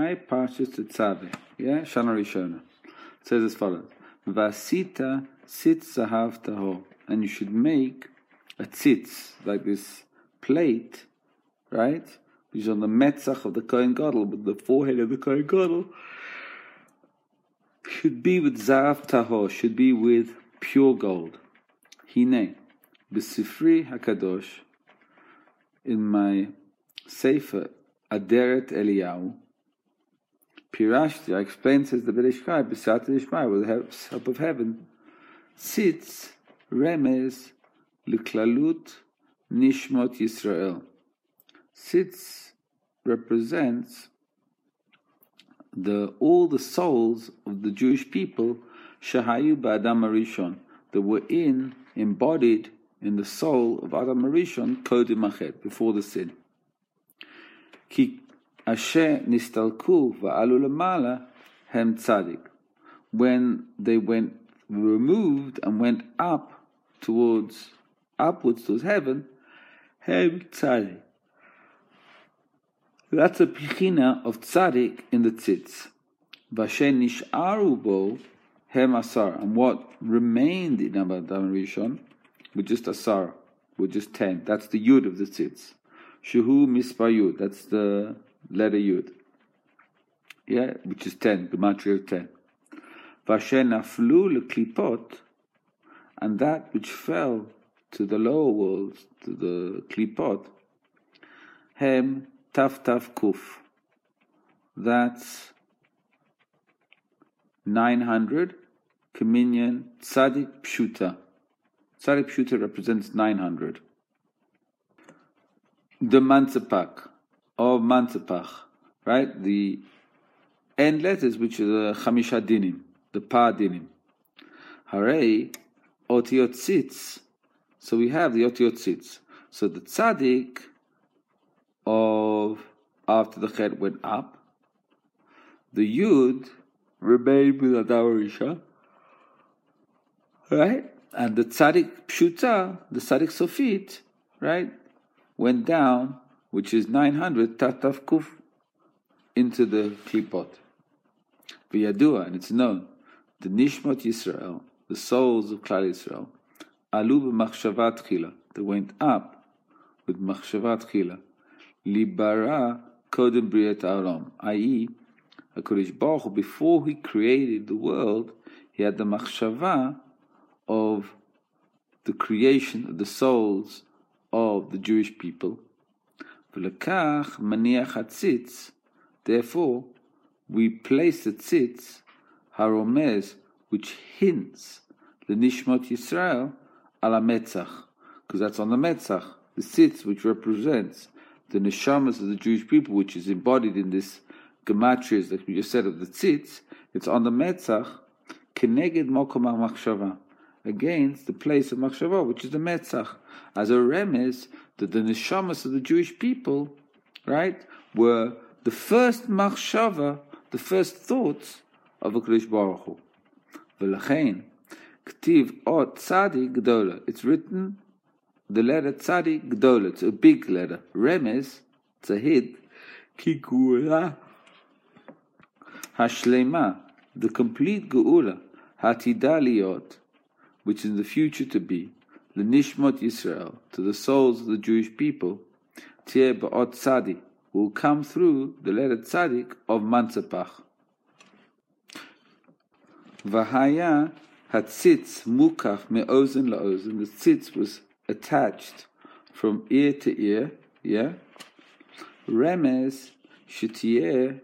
Perakai Parshas Tetzaveh. Yeah, Shana Rishona. It says as follows: Vasita tzitz zahav tahor, and you should make a tzitz, like this plate, right? Which is on the metzach of the Kohen Gadol, but the forehead of the Kohen Gadol should be with zahav tahor, should be with pure gold. Hine, b'sifri hakadosh, in my sefer Aderet Eliyahu, Pirashti, I explained, says the Beit Ishkai, B'sat Ishmael, with the help of heaven, Tzitz Remez L'Klalut Nishmot Yisrael. Tzitz represents all the souls of the Jewish people, Shahayu Ba'Adam Arishon, that were embodied in the soul of Adam Arishon, Kodim Achet, before the sin. Ki asher nistalku va'alu lamala hem tzadik. When they went removed and went upwards towards heaven, hem tzadik. That's a pichina of tzadik in the tzitz. V'asher nish'aru bo hem asar. And what remained in Adam Rishon with just asar, with just 10. That's the yud of the tzitz. Shuhu mispar yud, that's the letter yud. Yeah, which is 10, gematria of 10. Vasher naflu leklipot, and that which fell to the lower worlds, to the klipot, hem taf kuf. That's 900, Kaminyan Tzadik Pshuta. Tzadik Pshuta represents 900. The Mantzepach, or Mantzepach, right? The end letters, which are the Chamisha Dinim, the Pa Dinim. Harei, Otiot Tzitz. So we have the Otiot Tzitz. So the Tzadik of, after the Chet went up, the Yud remained with Adam Rishon, right? And the Tzadik Pshuta, the Tzadik Sofit, right, went down, which is 900, Tataf Kuf, into the Klipot. V'yadua, and it's known, the Nishmot Yisrael, the souls of Klal Yisrael, Alu b'machshavat chila, they went up with machshavat chila, Libara kodem briat ha'olam, i.e., HaKadosh Baruch Hu, before he created the world, he had the machshava of the creation of the souls of the Jewish people. V'lekach maniach hatzitz, therefore we place the tzitz haromez, which hints the nishmot Yisrael ala metzach, because that's on the metzach, the tzitz which represents the neshamas of the Jewish people, which is embodied in this gematrias that we just said of the tzitz. It's on the metzach keneged mokom machshava, against the place of machshava, which is the metzach, as a remez that the neshamas of the Jewish people, right, were the first machshava, the first thoughts of HaKadosh Baruch Hu. V'lachein k'tiv ot tzadik gdola. It's written the letter tzadik gdola. It's a big letter. Remez tzahid ki geula hashlema, the complete geula hatida liot, which is in the future to be, l'nishmot Yisrael, to the souls of the Jewish people, tieh ba'ot tzadi, will come through the letter tzadik of Mantzepach. V'haya hatzitz mukach me'ozen la'ozen, the tzitz was attached from ear to ear, yeah? Remez shetieh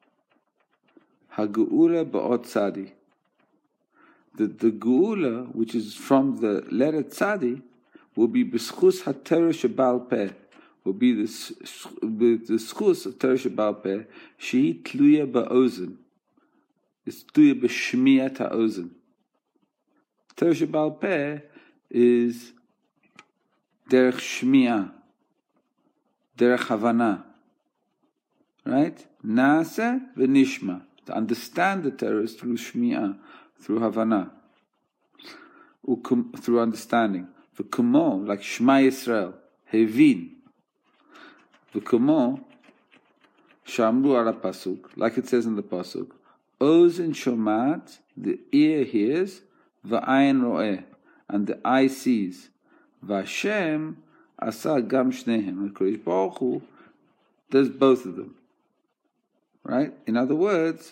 hageula ba'ot tzadi. The geula, which is from the letter tzadi, will be b'schus haTorah sheba'al peh, will be the schus of Torah sheba'al peh, shehi tluya ba'ozen. It's tluya b'shmiyat ha'ozen. Torah sheba'al peh is derech shmiya, derech havana, right? Naaseh v'nishma. To understand the Torah is through shmiya, through Havana, through understanding. V'kumo, like Shema Yisrael, Hevin. V'kumo, Shamru ala pasuk, like it says in the pasuk, Ozen shomat, the ear hears, va'ayin ro'eh, and the eye sees. V'Hashem asa gam shnehem. And Kodesh Baruch Hu does both of them. Right? In other words,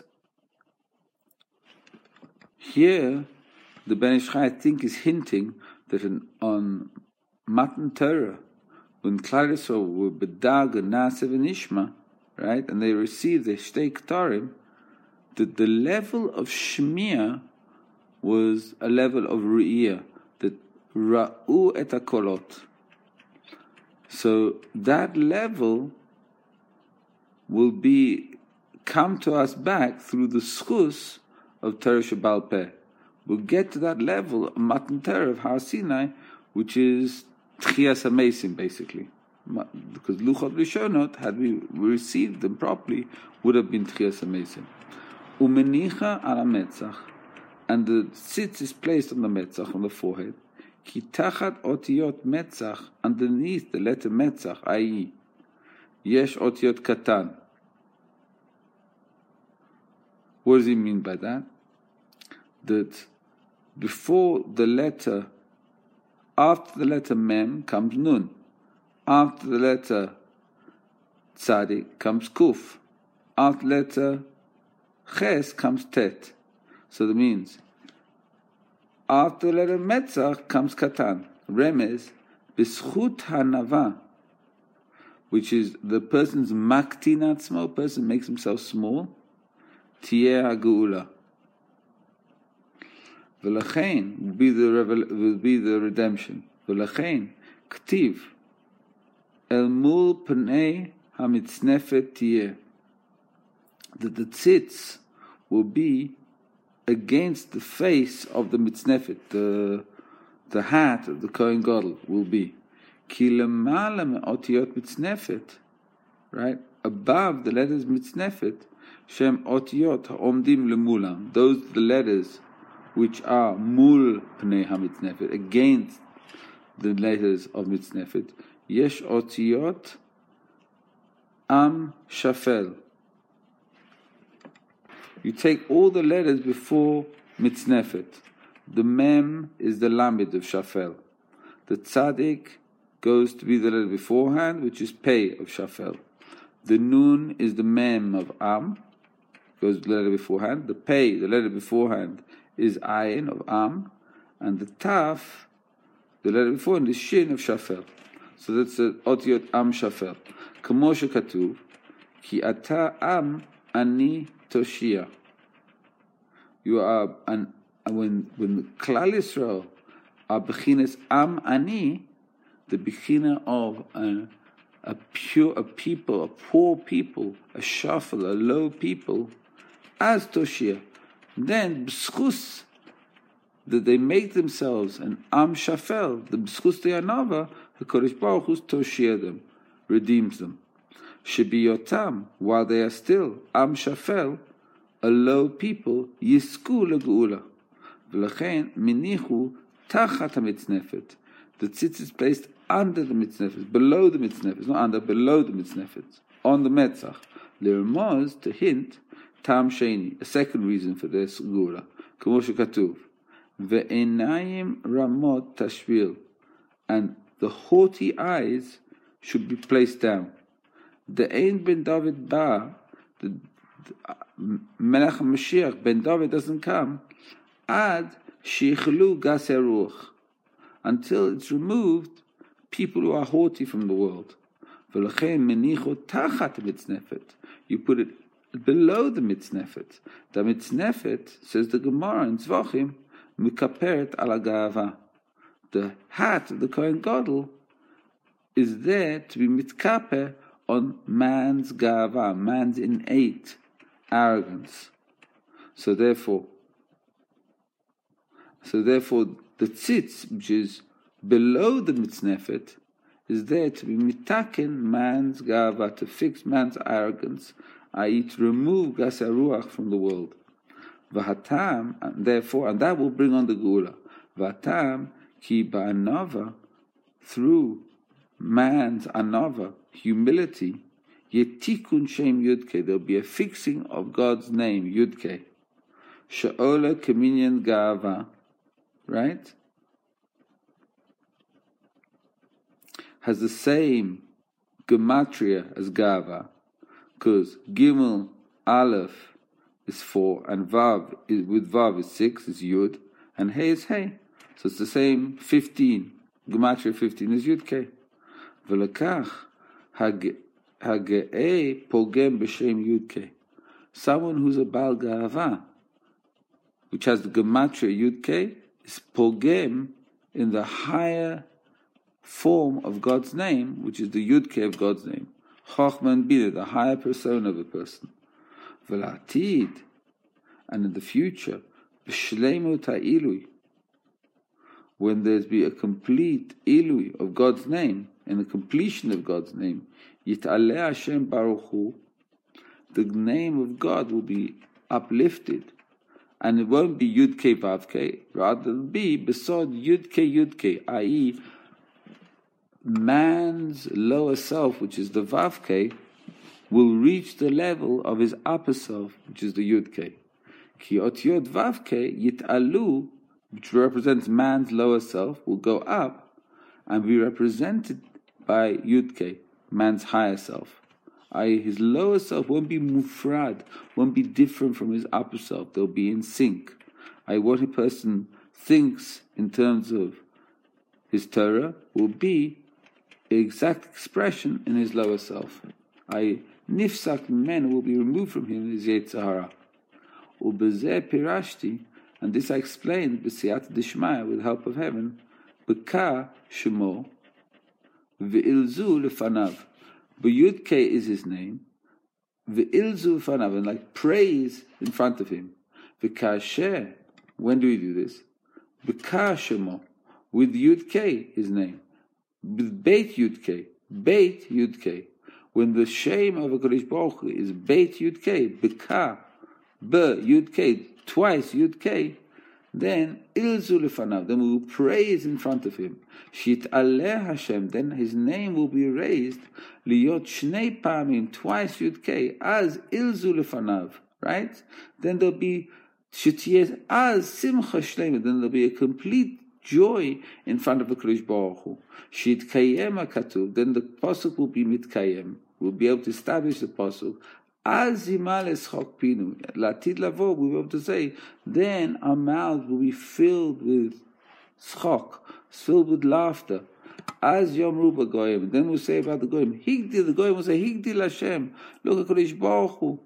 here the Ben Ish Chai, I think, is hinting that on Matan Torah, when Klal Yisrael were bedag and Naasev and Ishma, right, and they received the Shtei Ktarim, that the level of Shmiya was a level of Ru'iyah, that Ra'u et HaKolot. So that level will come to us back through the schus of Torah Sheba'al Peh. We'll get to that level of Matan Torah of Har Sinai, which is Tchias HaMeisim, basically. Because Luchot Rishonot, had we received them properly, would have been Tchias HaMeisim. Umenicha ala Metzach, and the tzitz is placed on the Metzach, on the forehead. Ki tachat otiyot Metzach, underneath the letter Metzach, i.e., Yesh otiyot Katan. What does he mean by that? That before the letter, after the letter Mem comes Nun. After the letter Tzadik comes Kuf. After the letter Ches comes Tet. So that means after the letter Metzach comes Katan. Remez, B'schut Hanava, which is the person's Maktin Atzmo, person makes himself small, Tieh HaGeula. V'lachein will be the redemption. V'lachein, Ktiv, El Mul Pnei HaMitznefet Tieh, that the tzitz will be against the face of the mitznefet, the hat of the Kohen Gadol will be. Ki lemala me'otiyot mitznefet, right? Above the letters mitznefet, shem otiyot ha'omdim lemulam, those the letters which are mul pnei ha'mitznefet, against the letters of mitznefet. Yesh otiyot am shafel. You take all the letters before mitznefet. The mem is the lamed of shafel. The tzadik goes to be the letter beforehand, which is pei of shafel. The nun is the mem of am, goes to the letter beforehand. The pei, the letter beforehand, is ayin of am, and the taf, the letter beforehand, is shin of shafel. So that's the otiyot am shafel. Kamo shekatuv, ki ata am ani Toshia. You are when Klal Yisrael are bechinas am ani, the bechina of a people, a poor people, a shafel, a low people, as Toshia. Then b'schus that they make themselves an am shafel, the b'schus de'anava, the Kodesh Baruch Hu Toshia them, redeems them. Shebiyotam, while they are still am shafel, a low people, yisku legeula. V'lachein minichu tachat hamitznefet. The tzitz is placed under the mitznefet, below the mitznefet, not under, below the mitznefet, on the metzach. L'rmaz, to hint, tam sheni, a second reason for this geula. Kamo shekatuv, ve'enayim ramot tashvil, and the haughty eyes should be placed down. The Ein ben David ba, the Melech HaMashiach ben David doesn't come, ad shichlu gas haruach, until it's removed people who are haughty from the world. V'lachein menicho tachat mitznefet, you put it below the mitznefet. The mitznefet, says the Gemara in Tzvachim, mikaperet ala ga'ava. The hat of the Kohen Gadol is there to be mitkaper on man's ga'ava, man's innate arrogance. So therefore, the tzitz, which is below the mitznefet, is there to be mitaken man's ga'ava, to fix man's arrogance, i.e. to remove gas haruach from the world. V'hatam, and therefore, and that will bring on the geula. V'hatam ki ba'anava, through man's anava, humility, Yetikun Shem Yudke, there'll be a fixing of God's name, Yudke. She'ola Keminyan Ga'ava, right? Has the same gematria as Ga'ava, because Gimel Aleph is 4, and Vav with Vav is 6, is Yud, and Hey is Hey. So it's the same 15. Gematria 15 is Yudke. V'lekach Hage'eh Pogem B'Shem Yudke. Someone who's a Baal Ga'ava, which has the Gematria Yudke, is Pogem in the higher form of God's name, which is the Yudke of God's name. Chochma and Bina, the higher persona of a person. V'latid, and in the future, B'shleimut ha'ilui, when there's be a complete ilui of God's name, and the completion of God's name, Yit'aleh Hashem Baruch Hu, the name of God will be uplifted, and it won't be Yud-K Vav-K, rather it'll be besod Yud-K Yud-K, i.e. man's lower self, which is the Vav-K, will reach the level of his upper self, which is the Yud-K. Ki Otiot Vav-K Yit'alu, which represents man's lower self, will go up and be represented by Yud-K, man's higher self. I.e. his lower self won't be mufrad, won't be different from his upper self. They'll be in sync. I.e. what a person thinks in terms of his Torah will be the exact expression in his lower self. I.e. nifsak men will be removed from him his Yetzer Hara. Ubezeh pirashti, and this I explained b'siyat dishmaya, with the help of heaven, b'ka shemo v'ilzu lefanav. B'yud K is his name, v'ilzu lefanav, and like praise in front of him. V'kasher, when do we do this? B'ka shemo, with Yud K, his name. Beit Yud K, Beit Yud K. When the shame of a Kodesh Baruch Hu is Beit Yud K, B'ka, B Yud K, twice Yud K, then Ilzu Lefanav, then we will praise in front of him. Shit Aleh Hashem, then his name will be raised, Liyot Shnei Pamim, twice Yud K, as Ilzu Lefanav, right? Then there'll be Shitiyeh as Simcha Shlema, then there'll be a complete joy in front of the Kodesh Baruch Hu. Shit Kayem HaKatuv, then the Pasuk will be Mitkayem. We'll be able to establish the Pasuk. As Yimal Eschok Pinu, Latid Lavo, we'll be able to say, then our mouths will be filled with schok, filled with laughter. As Yom Ruba Goyim, then we'll say about the Goyim, Higdil, the Goyim will say, Higdil Hashem, look at Kodesh Baruch Hu.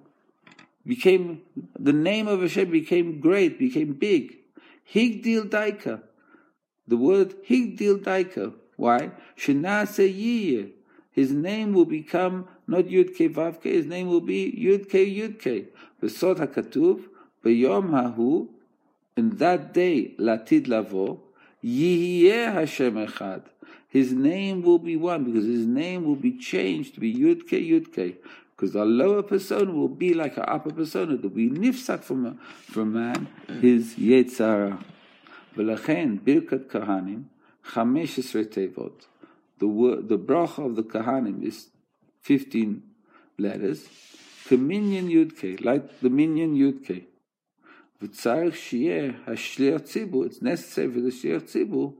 The name of Hashem became great, became big. Higdil Daika. The word Higdil Daika. Why? Shenase Yiyeh. His name will become not Yud K Vav K, his name will be Yud K Yud K. V'sod HaKatuv, B'yom Hahu, in that day, Latid Lavo, Yihiyeh Hashem Echad. His name will be one, because his name will be changed to be Yud K Yud K. Because our lower persona will be like our upper persona, that we nifsak from man, his Yetzer Hara. V'lachen Birkat Kahanim, 15 tevot. The bracha of the Kahanim is 15 letters. Keminyan Yudke, like the minyan Yudke. V'tzarich shieh hashliach tzibur, it's necessary for the shliach tzibur,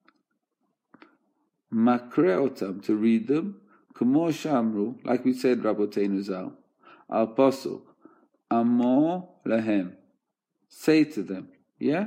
makre otam, to read them, k'mo shamru, like we said, Rabbeinu Zal, al pasuk, amo lahem, say to them, yeah?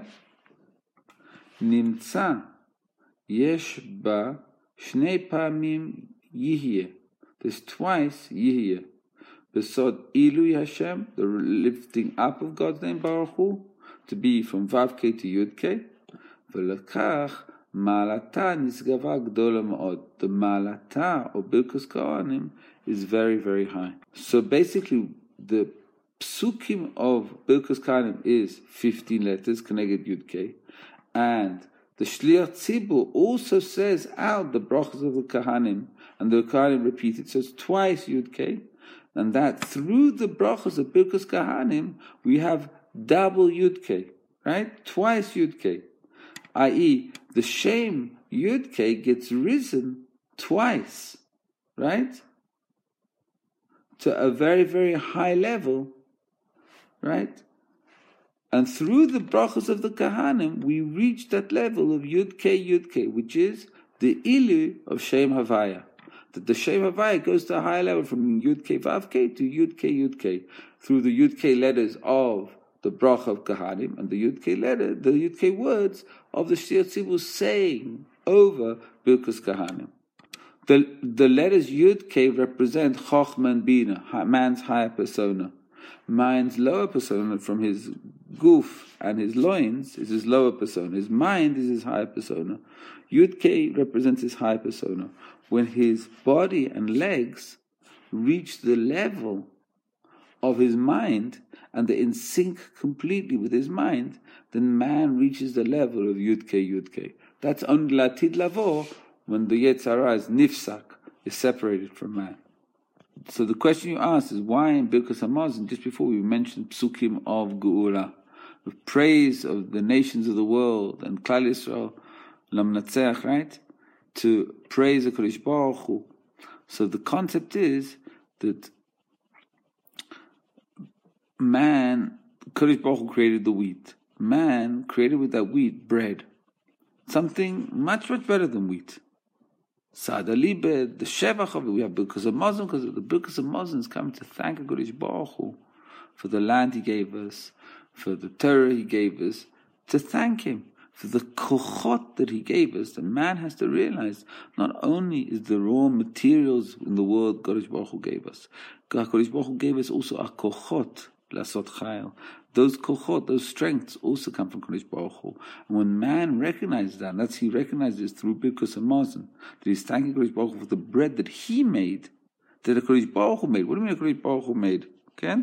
Nimtza, yesh ba, shnei pamim yihye. There's twice yihye. Besod Ilui Hashem, the lifting up of God's name Baruch Hu, to be from Vav K to Yud K. V'lekach Ma'alata nisgava gdola ma'od. The Ma'alata or Birkus Kohanim is very, very high. So basically, the psukim of Birkus Kohanim is 15 letters, Keneged Yud K, and the Shliach Tzibur also says out the brachas of the Kohanim, and the Kohanim repeat it, so it's twice Yud K, and that through the brachas of Birkus Kohanim, we have double Yud K, right? Twice Yud K, i.e., the Shem Yud K gets risen twice, right? to a very, very high level, right? And through the brachas of the Kahanim, we reach that level of Yud Kei, which is the Ilu of Shem Havaya. That the Shem Havaya goes to a higher level from Yud Kei Vav Kei to Yud Kei, through the Yud Kei letters of the bracha of Kahanim and the Yud Kei words of the Shir Tzibur saying over Birkus Kahanim. The letters Yud Kei represent Chochmah and Bina, man's higher persona. Man's lower persona, from his goof and his loins, is his lower persona. His mind is his higher persona. Yud Kei represents his higher persona. When his body and legs reach the level of his mind, and they're in sync completely with his mind, then man reaches the level of Yud Kei. That's only Latid Lavo, when the Yetzer Hara is nifsak, is separated from man. So the question you asked is why in Birkas Hamazon, just before we mentioned Psukim of Geula, the praise of the nations of the world and Klal Yisrael, Lamnatzeach, right? To praise the Kodesh Baruch Hu. So the concept is that man, Kodesh Baruch Hu created the wheat. Man created with that wheat bread. Something much, much better than wheat. Sada Libe, the Shevach of it, we have Birkas Hamazon, because the Birkas Hamazon is coming to thank HaKadosh Baruch Hu for the land He gave us, for the Torah He gave us, to thank Him for the kochot that He gave us. The man has to realize not only is the raw materials in the world HaKadosh Baruch Hu gave us, HaKadosh Baruch Hu gave us also a kochot, lasot chayil. Those kochot, those strengths also come from Kodesh Baruch Hu. And when man recognizes that, that's he recognizes through Birkus Hamazon, that he's thanking Kodesh Baruch Hu for the bread that he made, that Kodesh Baruch Hu made. What do you mean Kodesh Baruch Hu made? Okay?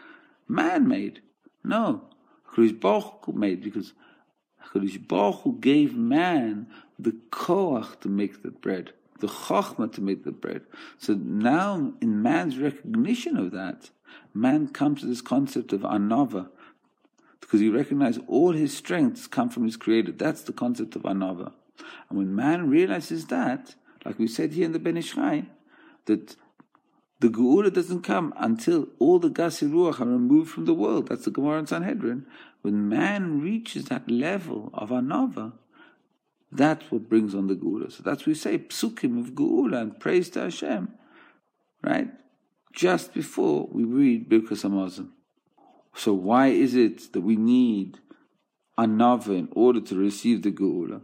Man made. No. Kodesh Baruch Hu made, because Kodesh Baruch Hu gave man the koach to make the bread, the chochmah to make the bread. So now, in man's recognition of that, man comes to this concept of anava, because he recognizes all his strengths come from his Creator. That's the concept of anava. And when man realizes that, like we said here in the Ben Ish Chai, that the Geula doesn't come until all the Gasi Ruach are removed from the world. That's the Gemara in Sanhedrin. When man reaches that level of anava, that's what brings on the Geula. So that's what we say, psukim of Geula and praise to Hashem, right? Just before we read Birkas Hamazon. So why is it that we need anava in order to receive the Geula?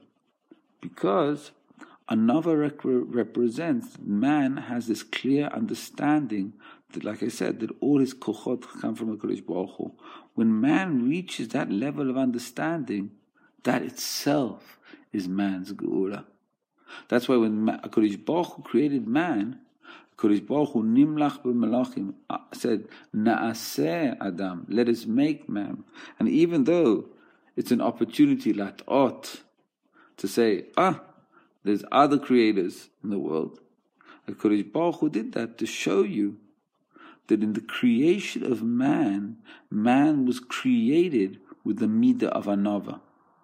Because anava represents man has this clear understanding that, like I said, that all his kochot come from HaKadosh Baruch Hu. When man reaches that level of understanding, that itself is man's Geula. That's why when HaKadosh Baruch Hu created man, HaKadosh Baruch Hu nimlach b'malachim said, Na'aseh Adam, let us make man. And even though it's an opportunity lat'ot to say, there's other creators in the world, HaKadosh Baruch Hu did that to show you that in the creation of man, man was created with the midah of anava.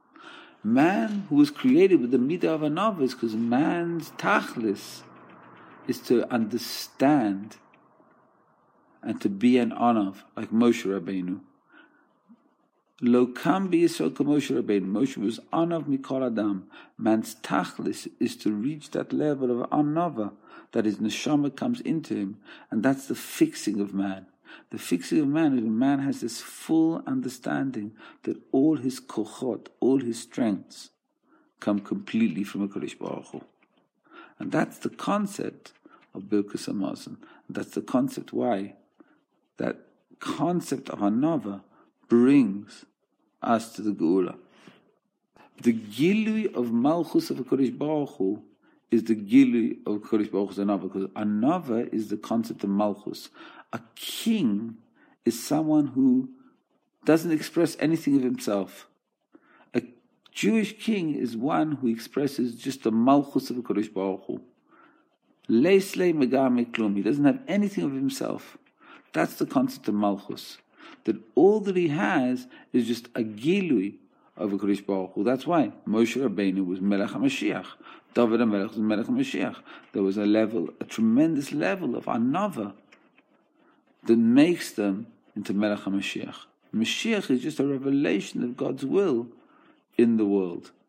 Man who was created with the midah of anava is because man's tachlis is to understand and to be an anav, like Moshe Rabbeinu. Lo kam b'Yisrael k'Moshe Rabbeinu. Moshe was anav mikol adam. Man's tachlis is to reach that level of anava, that his neshama comes into him, and that's the fixing of man. The fixing of man is when man has this full understanding that all his kochot, all his strengths, come completely from HaKadosh Baruch Hu. And that's the concept of Birkus Hamazon. That's the concept why that concept of anava brings us to the Geula. The Gilui of Malchus of HaKadosh Baruch Hu is the Gilui of HaKadosh Baruch Hu's anava, because anava is the concept of Malchus. A king is someone who doesn't express anything of himself. A Jewish king is one who expresses just the Malchus of HaKadosh Baruch Hu. Leislei megame klum. He doesn't have anything of himself. That's the concept of Malchus. That all that he has is just a gilui of HaKadosh Baruch Hu. That's why Moshe Rabbeinu was Melech HaMashiach. David HaMelech was Melech HaMashiach. There was a tremendous level of anava that makes them into Melech HaMashiach. Mashiach is just a revelation of God's will in the world.